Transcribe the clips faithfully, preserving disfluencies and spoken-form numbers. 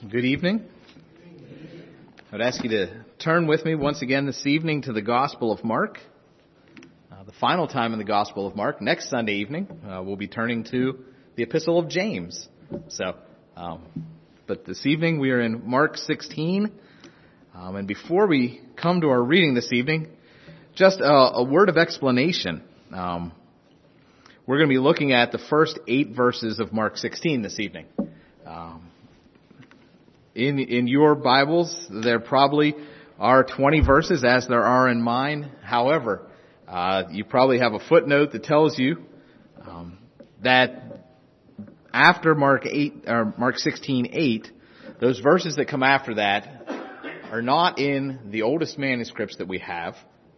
Good evening. I would ask you to turn with me once again this evening to the Gospel of Mark. Uh, the final time in the Gospel of Mark. Next Sunday evening, uh, we'll be turning to the Epistle of James. So, um, but this evening we are in Mark sixteen. Um, and before we come to our reading this evening, just a, a word of explanation. Um, we're going to be looking at the first eight verses of Mark sixteen this evening. Um, In in your Bibles, there probably are twenty verses, as there are in mine. However, uh, you probably have a footnote that tells you um, that after Mark eight or Mark sixteen eight, those verses that come after that are not in the oldest manuscripts that we have,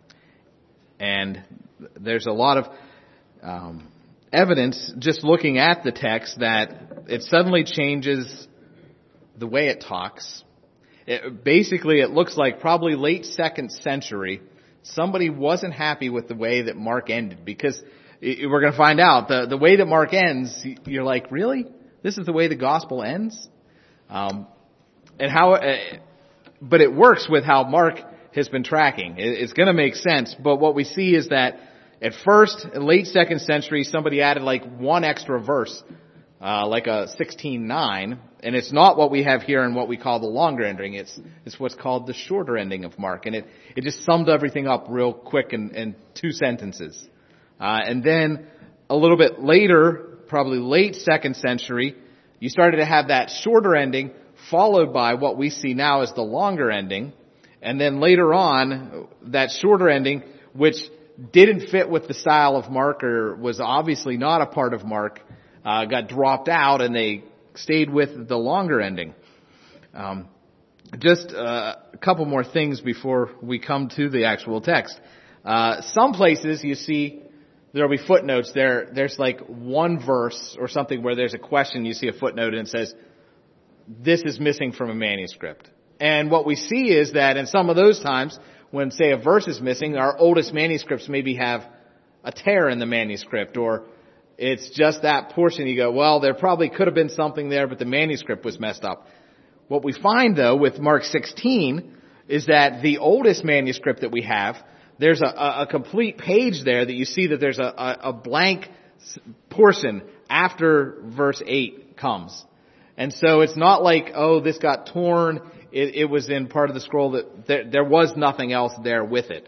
and there's a lot of um, evidence just looking at the text that it suddenly changes the way it talks. It, basically, it looks like probably late second century, somebody wasn't happy with the way that Mark ended, because it, we're going to find out the the way that Mark ends. You're like, really? This is the way the gospel ends? Um, and how? Uh, but it works with how Mark has been tracking. It, it's going to make sense. But what we see is that at first, late second century, somebody added like one extra verse, uh, like a sixteen nine. And it's not what we have here in what we call the longer ending. It's it's what's called the shorter ending of Mark. And it, it just summed everything up real quick in, in two sentences. Uh, and then a little bit later, probably late second century, you started to have that shorter ending followed by what we see now as the longer ending. And then later on, that shorter ending, which didn't fit with the style of Mark or was obviously not a part of Mark, uh, got dropped out, and they stayed with the longer ending. Um, just uh, a couple more things before we come to the actual text. Uh, some places you see there'll be footnotes there. There's like one verse or something where there's a question. You see a footnote and it says, "This is missing from a manuscript." And what we see is that in some of those times, when say a verse is missing, our oldest manuscripts maybe have a tear in the manuscript, or it's just that portion. You go, well, there probably could have been something there, but the manuscript was messed up. What we find, though, with Mark sixteen is that the oldest manuscript that we have, there's a, a complete page there that you see that there's a, a, a blank portion after verse eight comes. And so it's not like, oh, this got torn. It, it was in part of the scroll that there, there was nothing else there with it.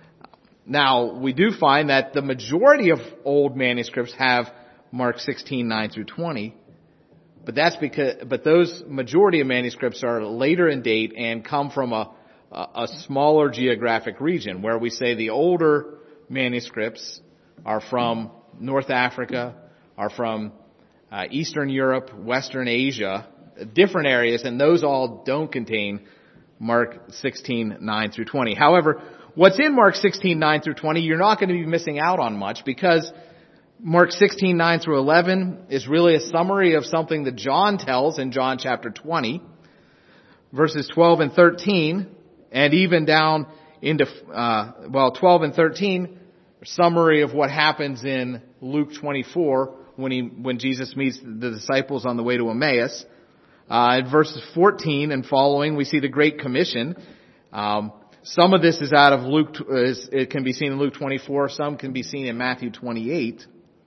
Now, we do find that the majority of old manuscripts have Mark sixteen nine through twenty, but that's because, but those majority of manuscripts are later in date and come from a, a, a smaller geographic region, where we say the older manuscripts are from North Africa, are from uh, Eastern Europe, Western Asia, different areas, and those all don't contain Mark sixteen nine through twenty. However, what's in Mark sixteen nine through twenty, you're not going to be missing out on much, because Mark sixteen nine through eleven is really a summary of something that John tells in John chapter twenty, verses twelve and thirteen, and even down into, uh, well, twelve and thirteen, a summary of what happens in Luke twenty-four when he, when Jesus meets the disciples on the way to Emmaus. Uh, in verses fourteen and following, we see the Great Commission. Um, Some of this is out of Luke, is, it can be seen in Luke twenty-four, some can be seen in Matthew twenty-eight.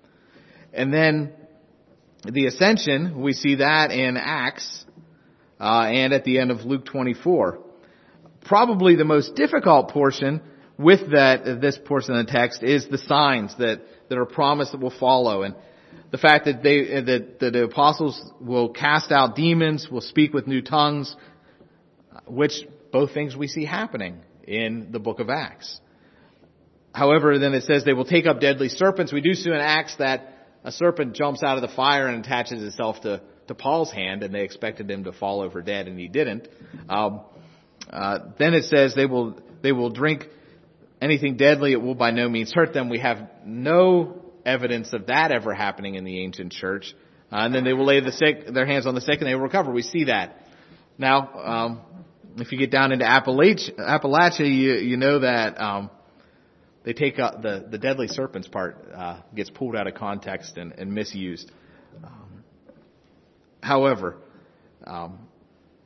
And then the Ascension, we see that in Acts, uh, and at the end of Luke twenty-four. Probably the most difficult portion with that, this portion of the text is the signs that, that are promised that will follow. And the fact that they, that, that the apostles will cast out demons, will speak with new tongues, which both things we see happening in the book of Acts. However, then it says they will take up deadly serpents. We do see in Acts that a serpent jumps out of the fire and attaches itself to, to Paul's hand, and they expected him to fall over dead, and he didn't. Um, uh, then it says they will they will drink anything deadly. It will by no means hurt them. We have no evidence of that ever happening in the ancient church. Uh, and then they will lay the sick, their hands on the sick, and they will recover. We see that. Now, um, if you get down into Appalachia, Appalachia you, you know that um, they take uh, the the deadly serpents part uh, gets pulled out of context and, and misused. Um, however, um,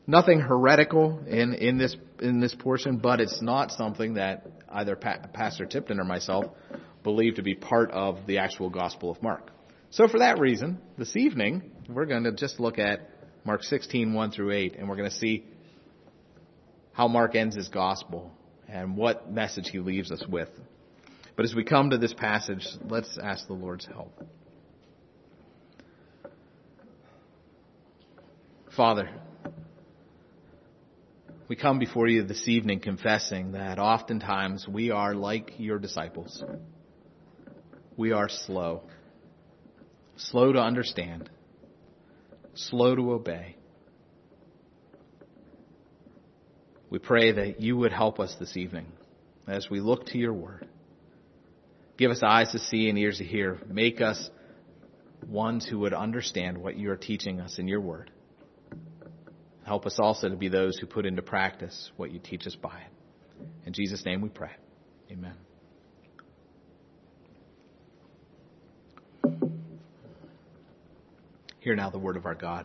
Nothing heretical in, in this in this portion, but it's not something that either pa- Pastor Tipton or myself believe to be part of the actual Gospel of Mark. So for that reason, this evening, we're going to just look at Mark sixteen, one through eight, and we're going to see how Mark ends his Gospel and what message he leaves us with. But as we come to this passage, let's ask the Lord's help. Father, we come before you this evening confessing that oftentimes we are like your disciples. We are slow. Slow to understand. Slow to obey. We pray that you would help us this evening as we look to your word. Give us eyes to see and ears to hear. Make us ones who would understand what you are teaching us in your word. Help us also to be those who put into practice what you teach us by it. In Jesus' name we pray. Amen. Hear now the word of our God.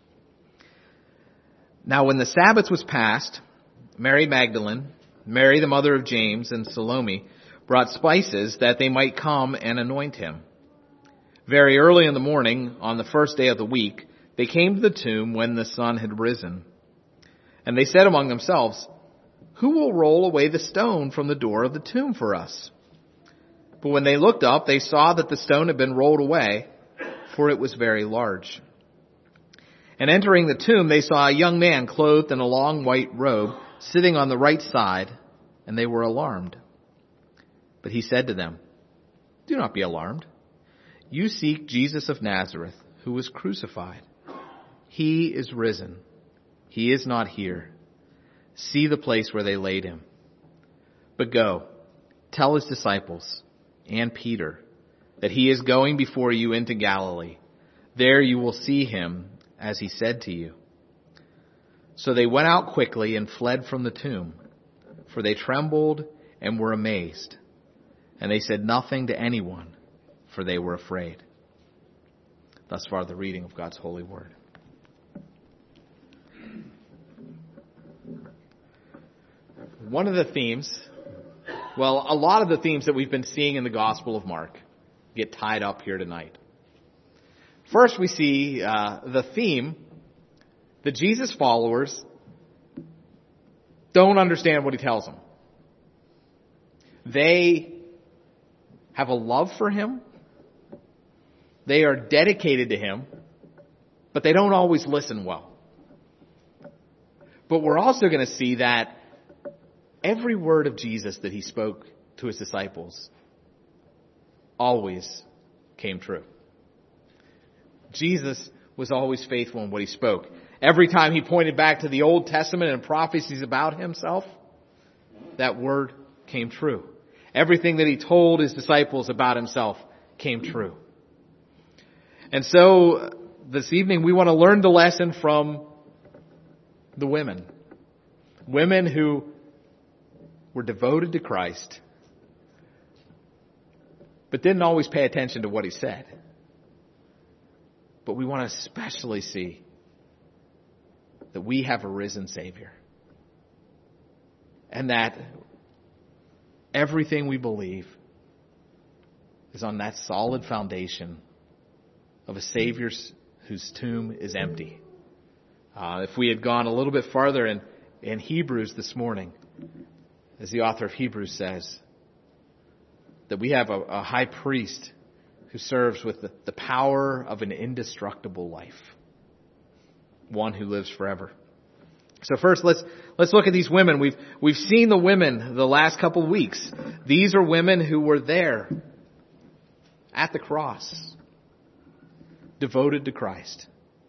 Now when the Sabbath was past, Mary Magdalene, Mary the mother of James, and Salome brought spices that they might come and anoint him. Very early in the morning, on the first day of the week, they came to the tomb when the sun had risen. And they said among themselves, "Who will roll away the stone from the door of the tomb for us?" But when they looked up, they saw that the stone had been rolled away, for it was very large. And entering the tomb, they saw a young man clothed in a long white robe, sitting on the right side, and they were alarmed. But he said to them, "Do not be alarmed. You seek Jesus of Nazareth, who was crucified. He is risen. He is not here. See the place where they laid him. But go, tell his disciples and Peter that he is going before you into Galilee. There you will see him, as he said to you." So they went out quickly and fled from the tomb, for they trembled and were amazed. And they said nothing to anyone, for they were afraid. Thus far the reading of God's holy word. One of the themes, well, a lot of the themes that we've been seeing in the Gospel of Mark get tied up here tonight. First, we see uh, the theme that Jesus' followers don't understand what he tells them. They have a love for him. They are dedicated to him, but they don't always listen well. But we're also going to see that every word of Jesus that he spoke to his disciples always came true. Jesus was always faithful in what he spoke. Every time he pointed back to the Old Testament and prophecies about himself, that word came true. Everything that he told his disciples about himself came true. And so this evening we want to learn the lesson from the women. Women who were devoted to Christ, but didn't always pay attention to what he said. But we want to especially see that we have a risen Savior. And that everything we believe is on that solid foundation of a Savior whose tomb is empty. Uh, if we had gone a little bit farther in, in Hebrews this morning, as the author of Hebrews says, that we have a, a high priest who serves with the, the power of an indestructible life. One who lives forever. So first, let's let's look at these women. We've we've seen the women the last couple of weeks. These are women who were there at the cross, devoted to Christ,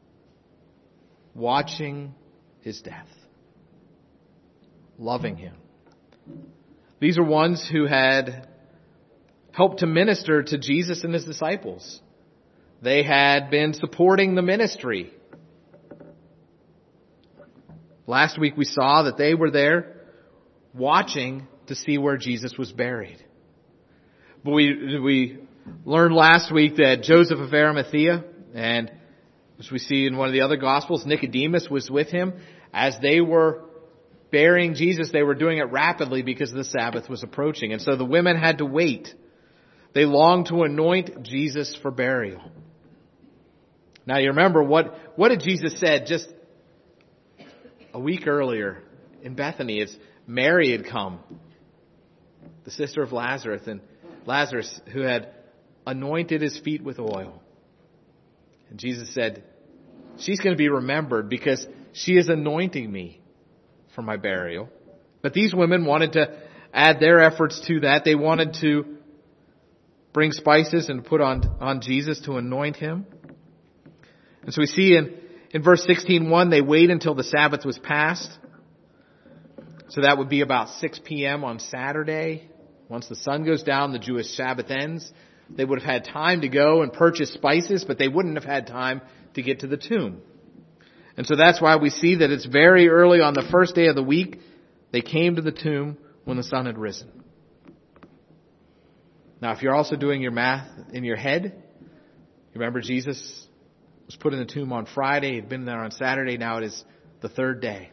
watching his death, loving him. These are ones who had helped to minister to Jesus and his disciples. They had been supporting the ministry. Last week we saw that they were there watching to see where Jesus was buried. But we, we learned last week that Joseph of Arimathea and As we see in one of the other Gospels, Nicodemus was with him. As they were burying Jesus, they were doing it rapidly because the Sabbath was approaching. And so the women had to wait. They longed to anoint Jesus for burial. Now you remember what, what did Jesus said just a week earlier in Bethany? It's Mary had come, the sister of Lazarus, and Lazarus who had anointed his feet with oil. And Jesus said, she's going to be remembered because she is anointing me for my burial. But these women wanted to add their efforts to that. They wanted to bring spices and put on, on Jesus to anoint him. And so we see in, in verse sixteen one, they wait until the Sabbath was passed. So that would be about six p.m. on Saturday. Once the sun goes down, the Jewish Sabbath ends. They would have had time to go and purchase spices, but they wouldn't have had time to get to the tomb. And so that's why we see that it's very early on the first day of the week. They came to the tomb when the sun had risen. Now, if you're also doing your math in your head, remember Jesus was put in the tomb on Friday. He'd been there on Saturday. Now it is the third day.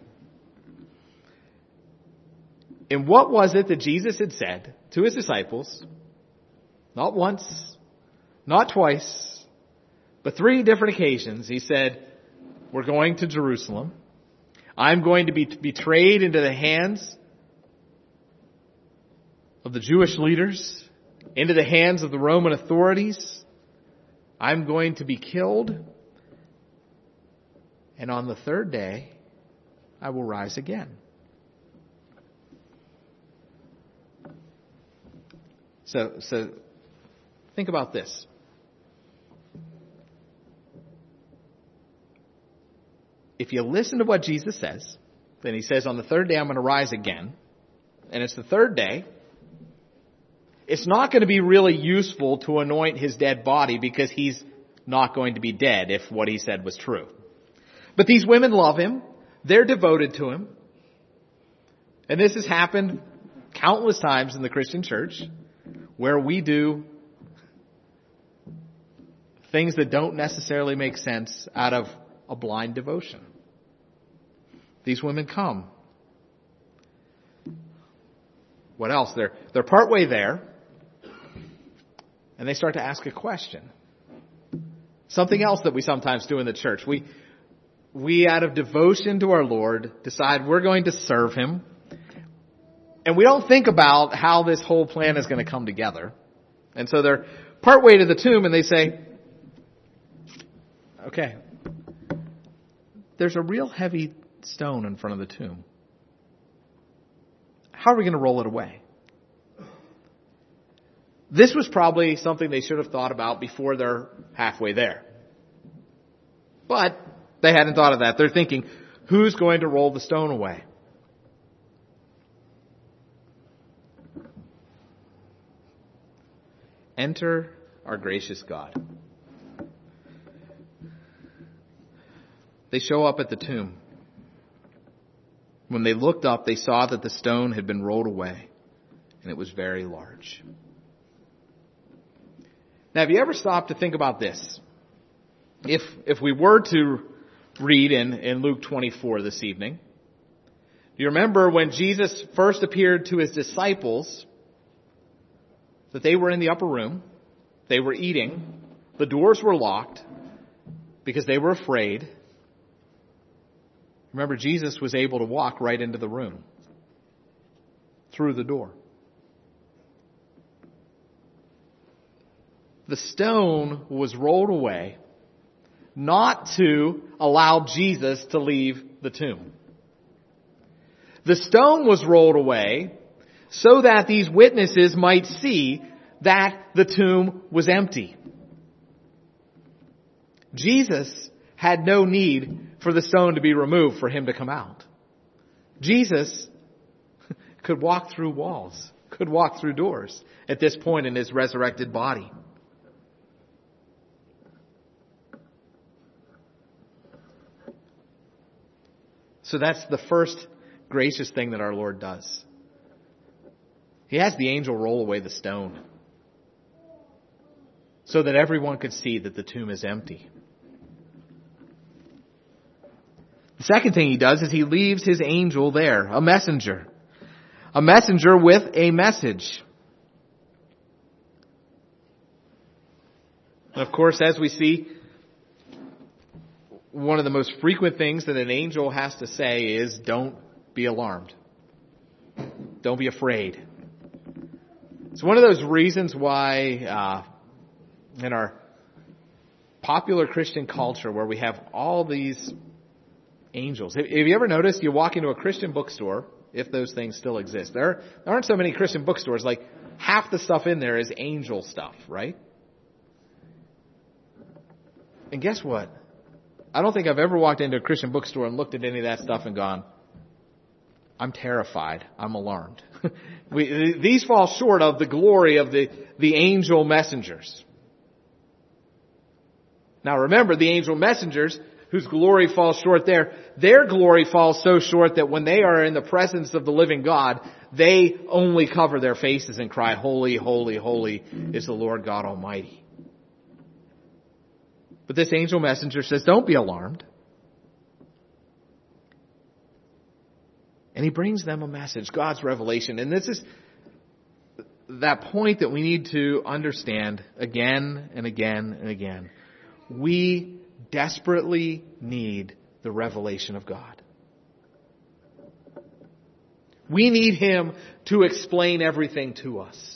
And what was it that Jesus had said to his disciples? Not once, not twice, but three different occasions. He said, we're going to Jerusalem. I'm going to be betrayed into the hands of the Jewish leaders, into the hands of the Roman authorities. I'm going to be killed. And on the third day, I will rise again. So, so think about this. If you listen to what Jesus says, then he says, on the third day I'm going to rise again. And it's the third day. It's not going to be really useful to anoint his dead body because he's not going to be dead if what he said was true. But these women love him. They're devoted to him. And this has happened countless times in the Christian church where we do things that don't necessarily make sense out of a blind devotion. These women come. What else? They're, they're partway there, and they start to ask a question. Something else that we sometimes do in the church. We, we out of devotion to our Lord, decide we're going to serve him. And we don't think about how this whole plan is going to come together. And so they're partway to the tomb and they say, okay, there's a real heavy stone in front of the tomb. How are we going to roll it away? This was probably something they should have thought about before they're halfway there. But they hadn't thought of that. They're thinking, who's going to roll the stone away? Enter our gracious God. They show up at the tomb. When they looked up, they saw that the stone had been rolled away, and it was very large. Now, have you ever stopped to think about this? If if we were to read in, in Luke twenty-four this evening, do you remember when Jesus first appeared to his disciples, that they were in the upper room, they were eating, the doors were locked because they were afraid. Remember, Jesus was able to walk right into the room through the door. The stone was rolled away not to allow Jesus to leave the tomb. The stone was rolled away so that these witnesses might see that the tomb was empty. Jesus had no need for the stone to be removed for him to come out. Jesus could walk through walls, could walk through doors at this point in his resurrected body. So that's the first gracious thing that our Lord does. He has the angel roll away the stone so that everyone could see that the tomb is empty. The second thing he does is he leaves his angel there, a messenger. A messenger with a message. And of course, as we see, one of the most frequent things that an angel has to say is, don't be alarmed. Don't be afraid. It's one of those reasons why uh, in our popular Christian culture where we have all these angels. Have you ever noticed you walk into a Christian bookstore, if those things still exist? There aren't so many Christian bookstores. Like half the stuff in there is angel stuff, right? And guess what? I don't think I've ever walked into a Christian bookstore and looked at any of that stuff and gone, I'm terrified. I'm alarmed. we, these fall short of the glory of the, the angel messengers. Now remember, the angel messengers, whose glory falls short there, their glory falls so short that when they are in the presence of the living God, they only cover their faces and cry, holy, holy, holy is the Lord God Almighty. But this angel messenger says, don't be alarmed. And he brings them a message, God's revelation. And this is that point that we need to understand again and again and again. We desperately need the revelation of God. We need Him to explain everything to us.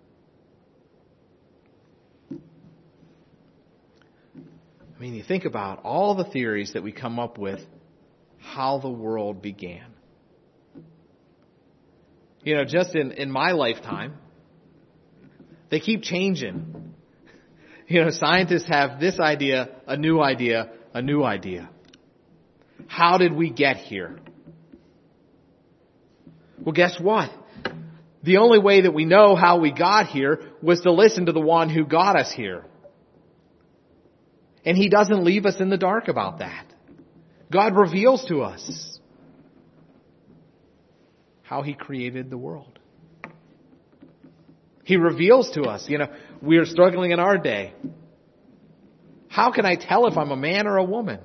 I mean, you think about all the theories that we come up with, how the world began. You know, just in, in my lifetime, they keep changing. You know, scientists have this idea, a new idea, a new idea. How did we get here? Well, guess what? The only way that we know how we got here was to listen to the one who got us here. And He doesn't leave us in the dark about that. God reveals to us how He created the world. He reveals to us, you know, we are struggling in our day. How can I tell if I'm a man or a woman?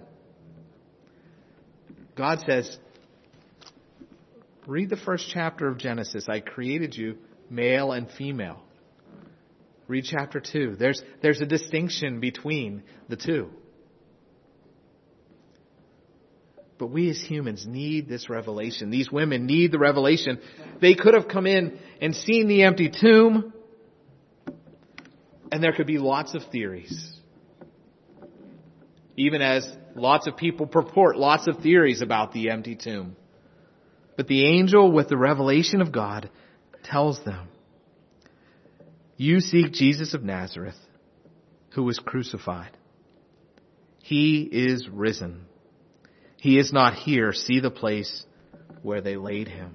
God says, read the first chapter of Genesis. I created you male and female. Read chapter two. There's, there's a distinction between the two. But we as humans need this revelation. These women need the revelation. They could have come in and seen the empty tomb, and there could be lots of theories. Even as lots of people purport lots of theories about the empty tomb. But the angel with the revelation of God tells them, you seek Jesus of Nazareth, who was crucified. He is risen. He is not here. See the place where they laid Him.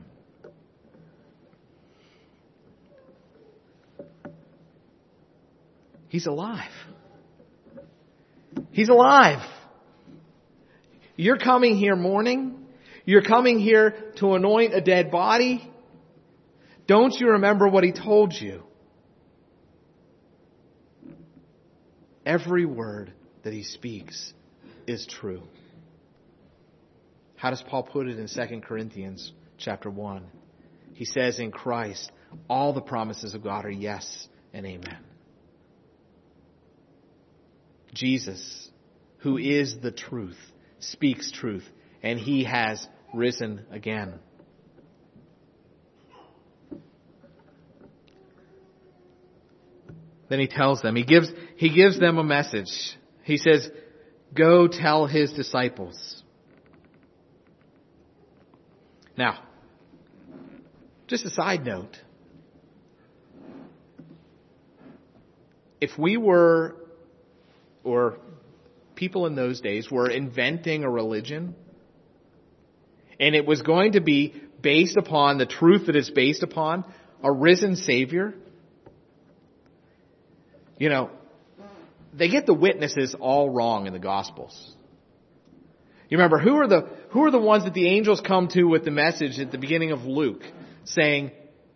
He's alive. He's alive. You're coming here mourning. You're coming here to anoint a dead body. Don't you remember what He told you? Every word that He speaks is true. How does Paul put it in Second Corinthians chapter one? He says, in Christ, all the promises of God are yes and amen. Jesus, who is the truth, speaks truth, and He has risen again. Then He tells them, He gives, He gives them a message. He says, go tell His disciples. Now, just a side note. If we were, or people in those days were inventing a religion, and it was going to be based upon the truth that it's based upon, a risen Savior, you know, they get the witnesses all wrong in the Gospels. You remember, who are the who are the ones that the angels come to with the message at the beginning of Luke saying,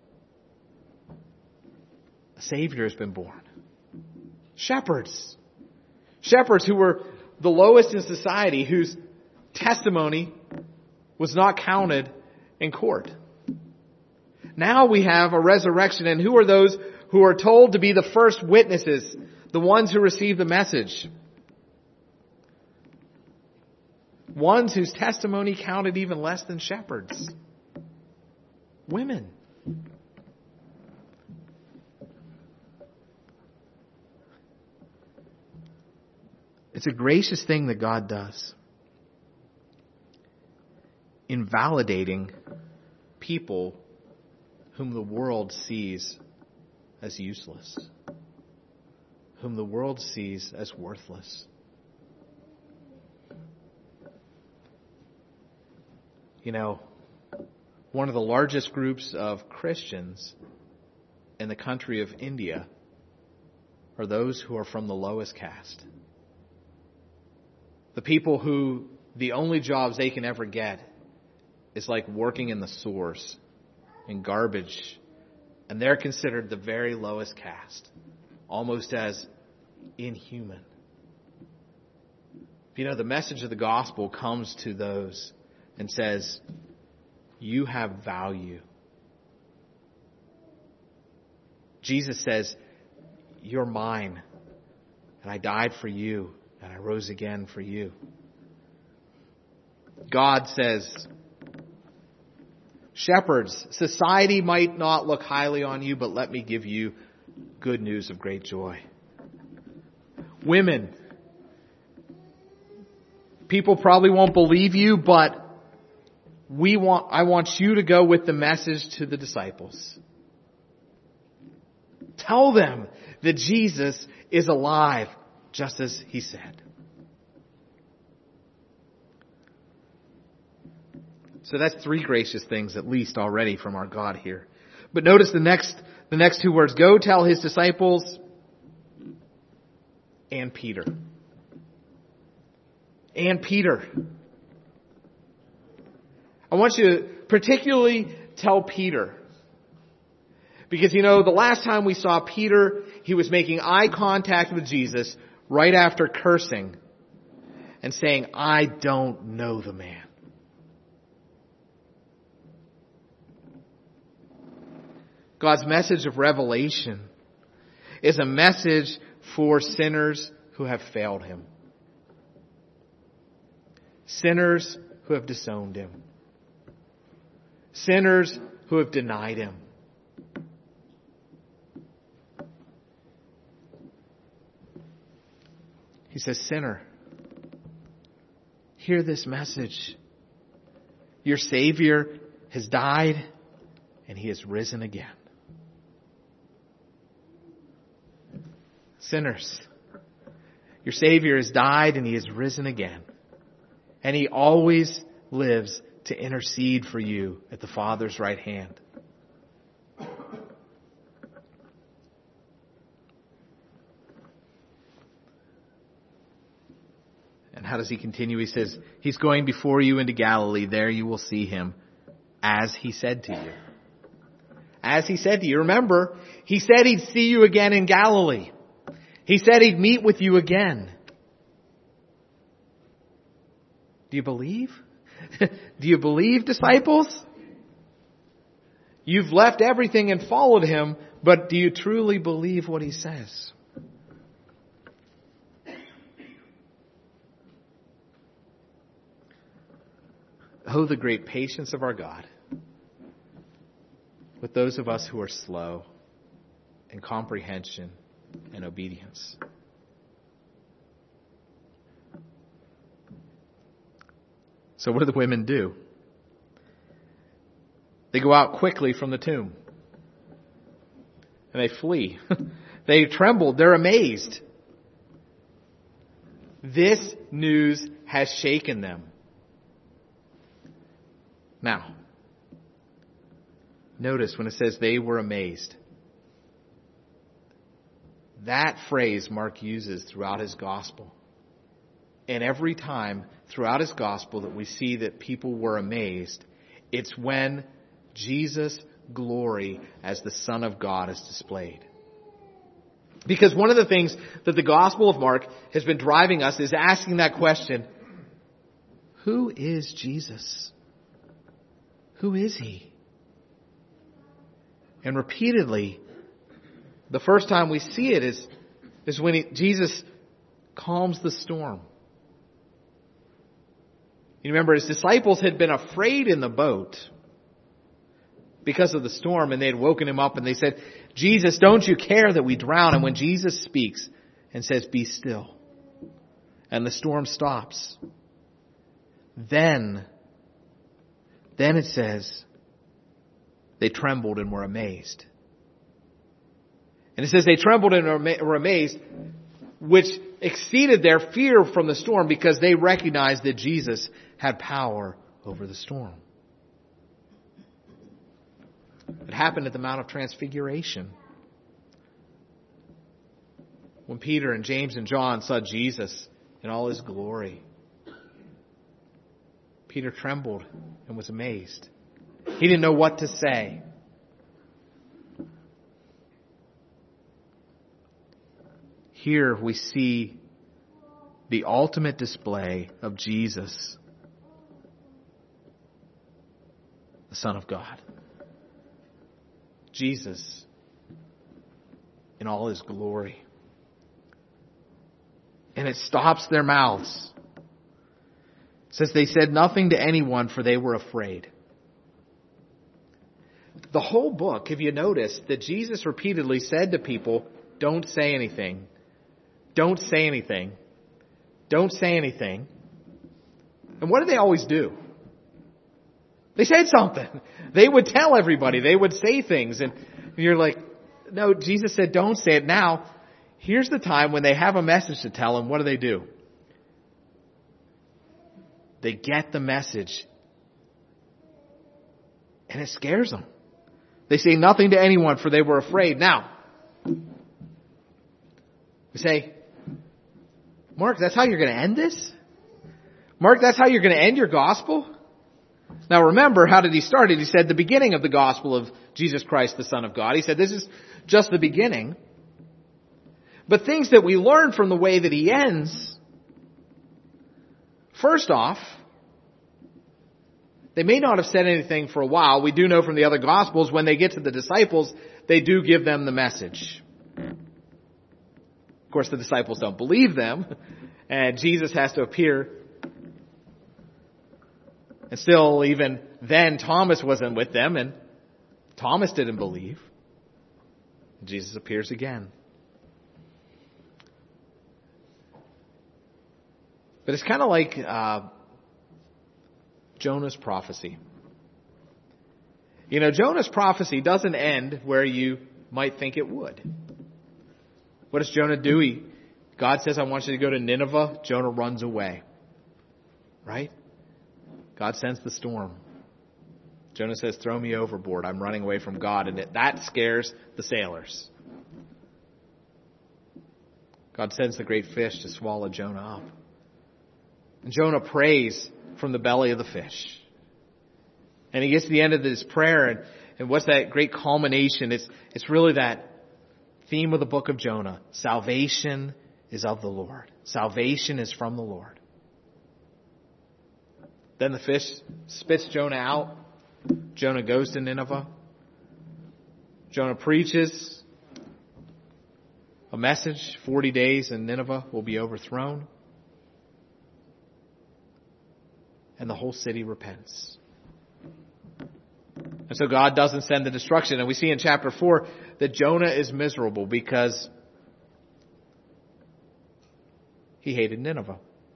a Savior has been born? Shepherds. Shepherds who were the lowest in society, whose testimony was not counted in court. Now we have a resurrection, and who are those who are told to be the first witnesses, the ones who receive the message? Ones whose testimony counted even less than shepherds. Women. It's a gracious thing that God does in validating people whom the world sees as useless, whom the world sees as worthless. You know, one of the largest groups of Christians in the country of India are those who are from the lowest caste. The people who the only jobs they can ever get is like working in the sewers, in garbage, and they're considered the very lowest caste, almost as inhuman. You know, the message of the gospel comes to those and says, you have value. Jesus says, you're mine, and I died for you, and I rose again for you. God says, shepherds, society might not look highly on you, but let me give you good news of great joy. Women, people probably won't believe you, but we want, I want you to go with the message to the disciples. Tell them that Jesus is alive, just as he said. So that's three gracious things at least already from our God here. But notice the next, the next two words. Go tell his disciples and Peter. And Peter. I want you to particularly tell Peter. Because, you know, the last time we saw Peter, he was making eye contact with Jesus right after cursing and saying, I don't know the man. God's message of revelation is a message for sinners who have failed him. Sinners who have disowned him. Sinners who have denied him. He says, sinner, hear this message. Your Savior has died and he has risen again. Sinners, your Savior has died and he has risen again. And he always lives to intercede for you at the Father's right hand. And how does he continue? He says, he's going before you into Galilee. There you will see him, as he said to you. As he said to you. Remember, he said he'd see you again in Galilee. He said he'd meet with you again. Do you believe? Do you believe, disciples? You've left everything and followed him, but do you truly believe what he says? Oh, the great patience of our God with those of us who are slow in comprehension and obedience. So what do the women do? They go out quickly from the tomb. And they flee. They trembled. They're amazed. This news has shaken them. Now, notice when it says they were amazed. That phrase Mark uses throughout his gospel. And every time throughout his gospel that we see that people were amazed, it's when Jesus' glory as the Son of God is displayed. Because one of the things that the Gospel of Mark has been driving us is asking that question, who is Jesus? Who is he? And repeatedly, the first time we see it is, is when he, Jesus calms the storm. You remember his disciples had been afraid in the boat because of the storm, and they had woken him up and they said, Jesus, don't you care that we drown? And when Jesus speaks and says, be still, and the storm stops, then, then it says, they trembled and were amazed. And it says they trembled and were amazed, which exceeded their fear from the storm because they recognized that Jesus had power over the storm. It happened at the Mount of Transfiguration. When Peter and James and John saw Jesus in all his glory, Peter trembled and was amazed. He didn't know what to say. Here we see the ultimate display of Jesus, the Son of God. Jesus in all his glory. And it stops their mouths. It says they said nothing to anyone, for they were afraid. The whole book, have you noticed that Jesus repeatedly said to people, don't say anything. Don't say anything. Don't say anything. And what did they always do? They said something. They would tell everybody. They would say things. And you're like, no, Jesus said don't say it now. Here's the time when they have a message to tell them. What do they do? They get the message. And it scares them. They say nothing to anyone, for they were afraid. Now, we say, Mark, that's how you're going to end this? Mark, that's how you're going to end your gospel? Now remember, how did he start it? He said the beginning of the gospel of Jesus Christ, the Son of God. He said this is just the beginning. But things that we learn from the way that he ends, first off, they may not have said anything for a while. We do know from the other Gospels, when they get to the disciples, they do give them the message. Of course, the disciples don't believe them, and Jesus has to appear. And still, even then, Thomas wasn't with them, and Thomas didn't believe. Jesus appears again. But it's kind of like uh, Jonah's prophecy. You know, Jonah's prophecy doesn't end where you might think it would. What does Jonah do? He, God says, I want you to go to Nineveh. Jonah runs away. Right? God sends the storm. Jonah says, throw me overboard. I'm running away from God. And it, that scares the sailors. God sends the great fish to swallow Jonah up. And Jonah prays from the belly of the fish. And he gets to the end of this prayer. And, and what's that great culmination? It's, it's really that theme of the book of Jonah. Salvation is of the Lord. Salvation is from the Lord. Then the fish spits Jonah out. Jonah goes to Nineveh. Jonah preaches a message. Forty days and Nineveh will be overthrown. And the whole city repents. And so God doesn't send the destruction. And we see in chapter four that Jonah is miserable because he hated Nineveh.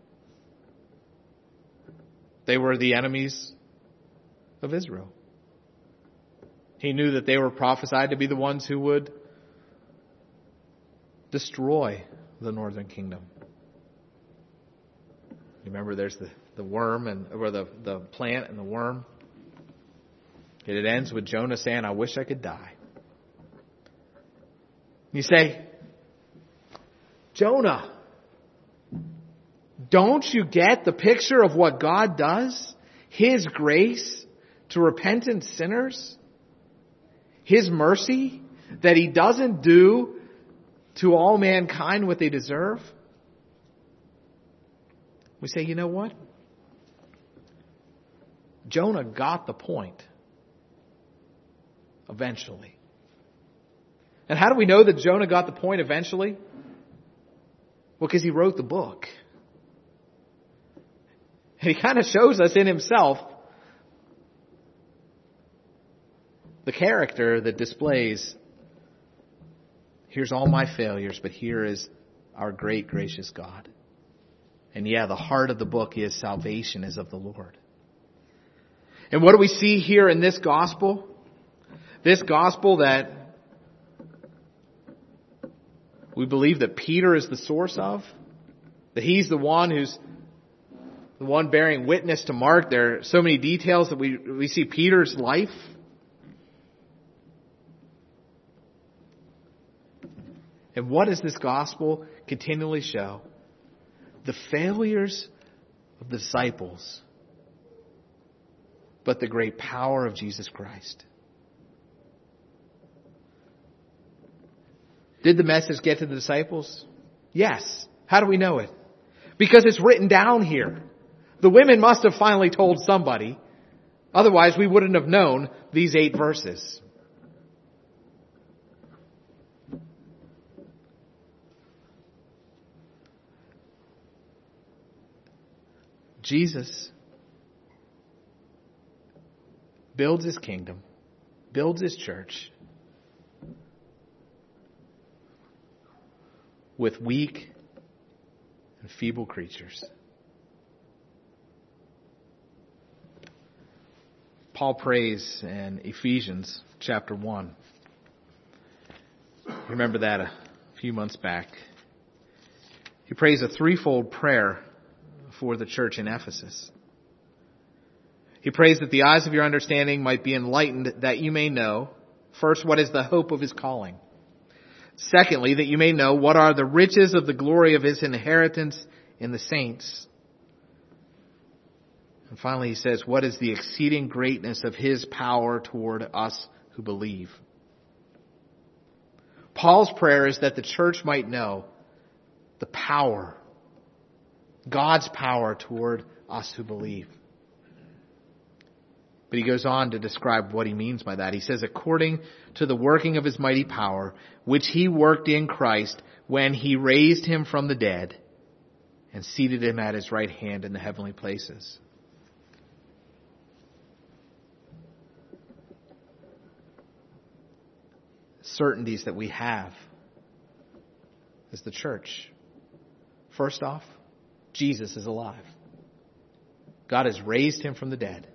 They were the enemies of Israel. He knew that they were prophesied to be the ones who would destroy the northern kingdom. Remember, there's the, the worm and or the, the plant and the worm. And it ends with Jonah saying, I wish I could die. You say, Jonah, don't you get the picture of what God does? His grace to repentant sinners? His mercy that he doesn't do to all mankind what they deserve? We say, you know what? Jonah got the point eventually. And how do we know that Jonah got the point eventually? Well, because he wrote the book. And he kind of shows us in himself the character that displays, here's all my failures, but here is our great, gracious God. And yeah, the heart of the book is salvation is of the Lord. And what do we see here in this gospel? This gospel that we believe that Peter is the source of, that he's the one who's the one bearing witness to Mark. There are so many details that we, we see Peter's life. And what does this gospel continually show? The failures of the disciples, but the great power of Jesus Christ. Did the message get to the disciples? Yes. How do we know it? Because it's written down here. The women must have finally told somebody. Otherwise, we wouldn't have known these eight verses. Jesus builds his kingdom, builds his church with weak and feeble creatures. Paul prays in Ephesians chapter one. Remember that a few months back. He prays a threefold prayer for the church in Ephesus. He prays that the eyes of your understanding might be enlightened, that you may know, first, what is the hope of his calling. Secondly, that you may know what are the riches of the glory of his inheritance in the saints. And finally, he says, what is the exceeding greatness of his power toward us who believe. Paul's prayer is that the church might know the power, God's power toward us who believe. But he goes on to describe what he means by that. He says, according to the working of his mighty power, which he worked in Christ when he raised him from the dead and seated him at his right hand in the heavenly places. Certainties that we have as the church. First off, Jesus is alive. God has raised him from the dead.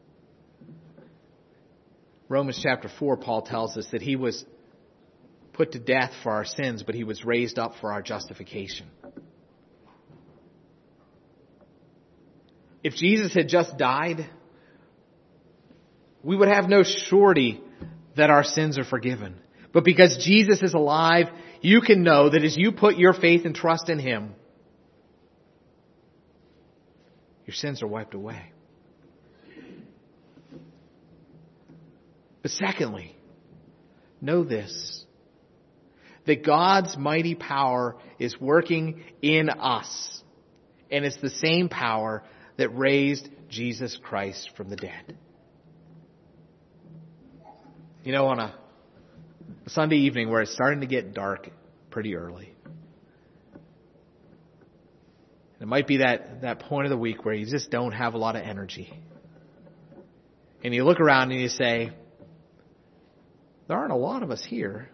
Romans chapter four, Paul tells us that he was put to death for our sins, but he was raised up for our justification. If Jesus had just died, we would have no surety that our sins are forgiven. But because Jesus is alive, you can know that as you put your faith and trust in him, your sins are wiped away. But secondly, know this, that God's mighty power is working in us. And it's the same power that raised Jesus Christ from the dead. You know, on a Sunday evening where it's starting to get dark pretty early, it might be that, that point of the week where you just don't have a lot of energy. And you look around and you say, there aren't a lot of us here.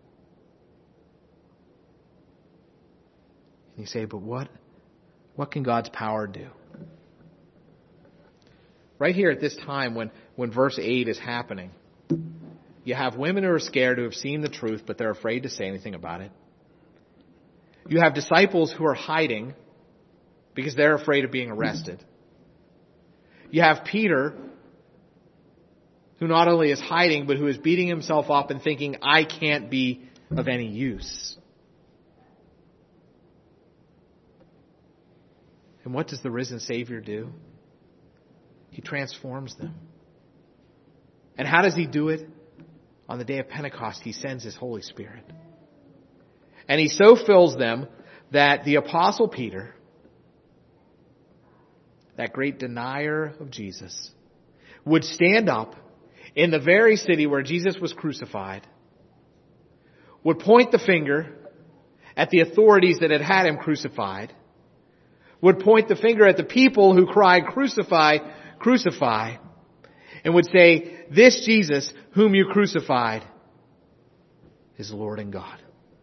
And you say, but what, what can God's power do? Right here at this time when, when verse eight is happening, you have women who are scared, who have seen the truth, but they're afraid to say anything about it. You have disciples who are hiding because they're afraid of being arrested. You have Peter, who not only is hiding, but who is beating himself up and thinking, I can't be of any use. And what does the risen Savior do? He transforms them. And how does he do it? On the day of Pentecost, he sends his Holy Spirit. And he so fills them that the Apostle Peter, that great denier of Jesus, would stand up in the very city where Jesus was crucified, would point the finger at the authorities that had had him crucified, would point the finger at the people who cried, "Crucify, crucify," and would say, "This Jesus whom you crucified is Lord and God."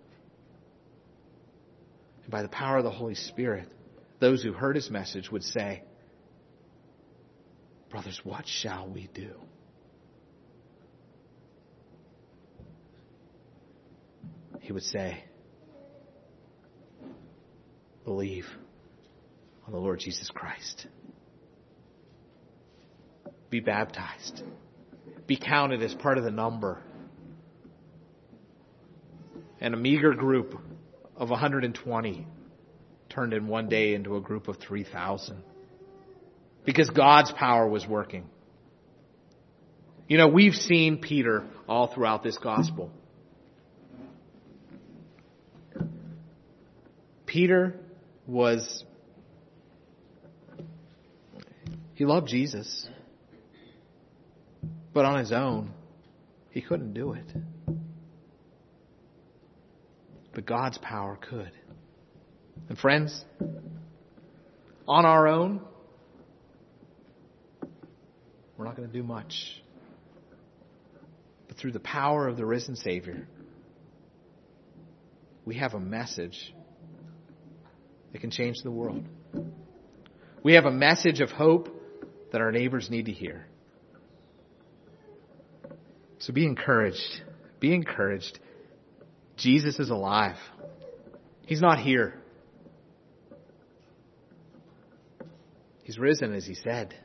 And by the power of the Holy Spirit, those who heard his message would say, "Brothers, what shall we do?" He would say, "Believe on the Lord Jesus Christ. Be baptized. Be counted as part of the number." And a meager group of one hundred twenty turned in one day into a group of three thousand. Because God's power was working. You know, we've seen Peter all throughout this gospel. Peter was, he loved Jesus. But on his own, he couldn't do it. But God's power could. And friends, on our own, we're not going to do much. But through the power of the risen Savior, we have a message that can change the world. We have a message of hope that our neighbors need to hear. So be encouraged. Be encouraged. Jesus is alive. He's not here. He's risen, as he said.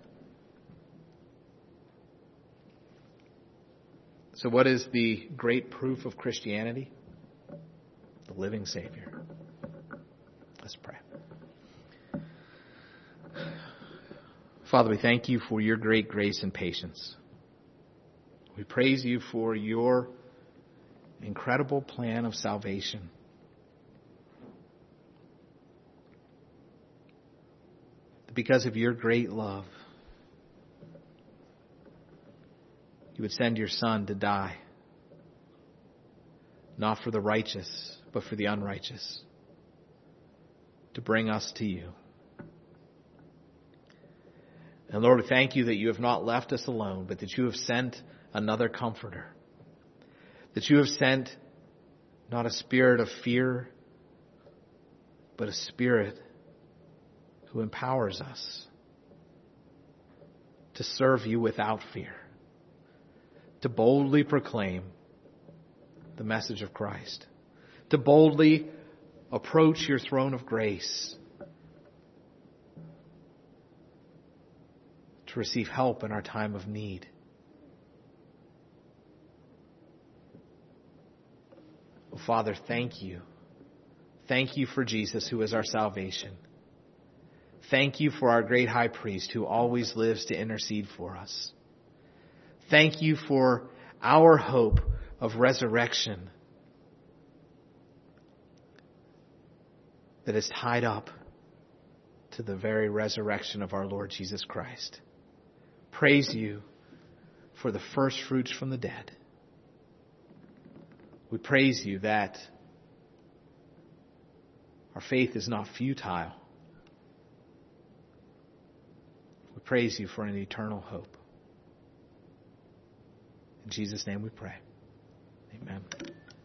So what is the great proof of Christianity? The living Savior. Let's pray. Father, we thank you for your great grace and patience. We praise you for your incredible plan of salvation. Because of your great love, you would send your Son to die, not for the righteous, but for the unrighteous, to bring us to you. And Lord, we thank you that you have not left us alone, but that you have sent another comforter. That you have sent not a spirit of fear, but a spirit who empowers us to serve you without fear, to boldly proclaim the message of Christ, to boldly approach your throne of grace, to receive help in our time of need. Oh, Father, thank you. Thank you for Jesus, who is our salvation. Thank you for our great high priest who always lives to intercede for us. Thank you for our hope of resurrection that is tied up to the very resurrection of our Lord Jesus Christ. Praise you for the first fruits from the dead. We praise you that our faith is not futile. We praise you for an eternal hope. In Jesus' name we pray. Amen.